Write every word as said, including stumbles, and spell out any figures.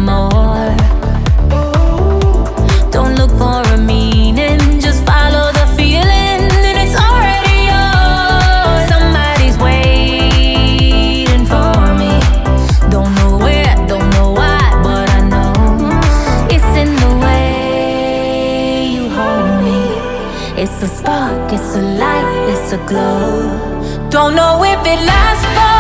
more. Don't look for a meaning, just follow the feeling, and it's already yours. Somebody's waiting for me. Don't know where, don't know why, but I know it's in the way you hold me. It's a spark, it's a light, it's a glow. Don't know if it lasts for